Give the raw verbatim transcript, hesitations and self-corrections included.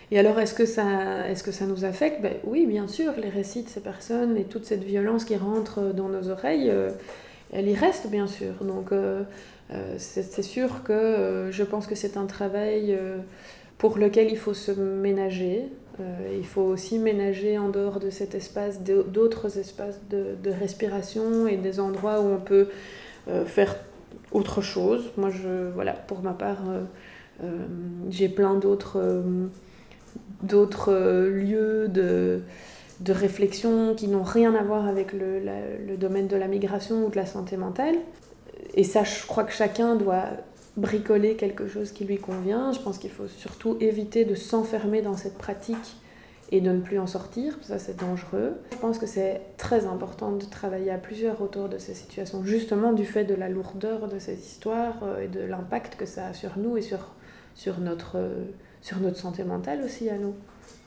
Et alors, est-ce que ça, est-ce que ça nous affecte? Ben, oui, bien sûr, les récits de ces personnes et toute cette violence qui rentre dans nos oreilles, euh, elle y reste, bien sûr. Donc, euh, euh, c'est, c'est sûr que euh, je pense que c'est un travail euh, pour lequel il faut se ménager. Euh, il faut aussi ménager en dehors de cet espace d'autres espaces de, de respiration et des endroits où on peut euh, faire autre chose. Moi, je, voilà, pour ma part, euh, euh, j'ai plein d'autres... Euh, d'autres euh, lieux de, de réflexion qui n'ont rien à voir avec le, la, le domaine de la migration ou de la santé mentale. Et ça, je crois que chacun doit bricoler quelque chose qui lui convient. Je pense qu'il faut surtout éviter de s'enfermer dans cette pratique et de ne plus en sortir, ça c'est dangereux. Je pense que c'est très important de travailler à plusieurs autour de ces situations, justement du fait de la lourdeur de ces histoires et de l'impact que ça a sur nous et sur, sur, notre, sur notre santé mentale aussi à nous.